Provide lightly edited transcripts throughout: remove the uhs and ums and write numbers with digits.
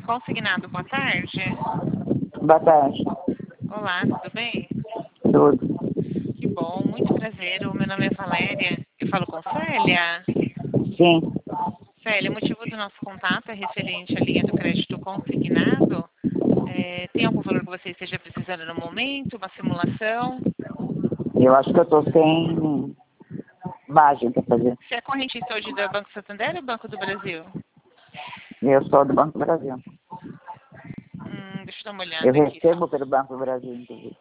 Consignado, boa tarde. Boa tarde. Olá, tudo bem? Tudo. Que bom, muito prazer. O meu nome é Valéria. Eu falo com Célia. Sim. Célia, o motivo do nosso contato é referente à linha do crédito consignado. Tem algum valor que você esteja precisando no momento? Uma simulação? Eu acho que eu tô sem margem para fazer. Você é correntista hoje do Banco Santander ou Banco do Brasil? Eu sou do Banco do Brasil. Deixa eu dar uma Eu olhada aqui recebo só. pelo Banco do Brasil, inclusive.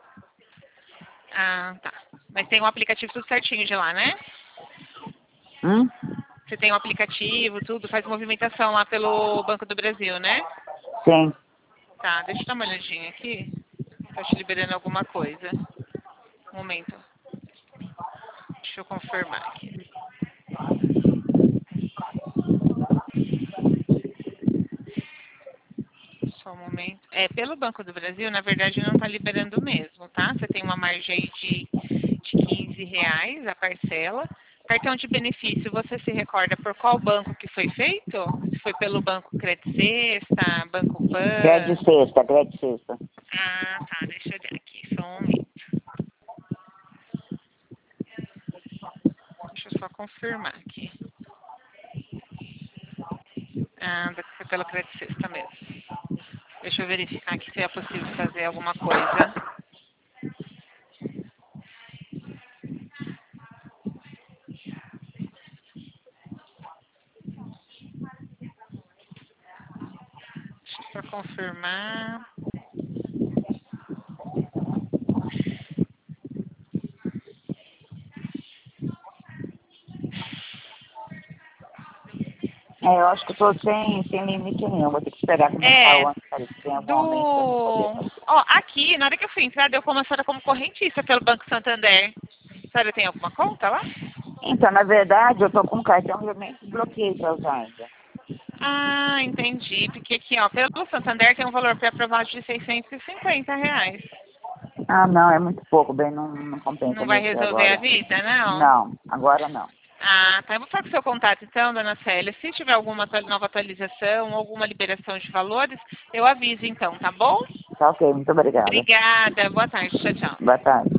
Ah, tá. Mas tem um aplicativo tudo certinho de lá, né? Hum? Você tem um aplicativo, tudo, faz movimentação lá pelo Banco do Brasil, né? Sim. Tá, deixa eu dar uma olhadinha aqui. Tá te liberando alguma coisa. Um momento. Deixa eu confirmar aqui. Só um momento. Pelo Banco do Brasil, na verdade, não está liberando mesmo, tá? Você tem uma margem aí de R$ 15 a parcela. Cartão de benefício, você se recorda por qual banco que foi feito? Se foi pelo Banco Credit Sexta, Banco Pan? Crédito sexta, crédito sexta. Ah, tá. Deixa eu olhar aqui, só um momento. Deixa eu só confirmar aqui. Ah, foi pelo Credit Sexta mesmo. Deixa eu verificar aqui se é possível fazer alguma coisa. Deixa eu só confirmar. Eu acho que eu tô sem limite nenhum. Vou ter que esperar começar o ano para ver se tem algum aumento para poder fazer. Aqui, na hora que eu fui entrar, deu como a senhora como correntista pelo Banco Santander. A senhora tem alguma conta lá? Então, na verdade, eu tô com um cartão realmente bloqueio para usar ainda. Ah, entendi. Porque aqui, ó, pelo Santander tem um valor pré-aprovado de R$ 650. Ah, não, é muito pouco, bem, não compensa Não vai mexer resolver a agora. vida, não? Não, agora não. Ah, tá. Eu vou ficar com o seu contato então, dona Célia. Se tiver alguma nova atualização, alguma liberação de valores, eu aviso então, tá bom? Tá ok, muito obrigada. Obrigada. Boa tarde. Tchau, tchau. Boa tarde.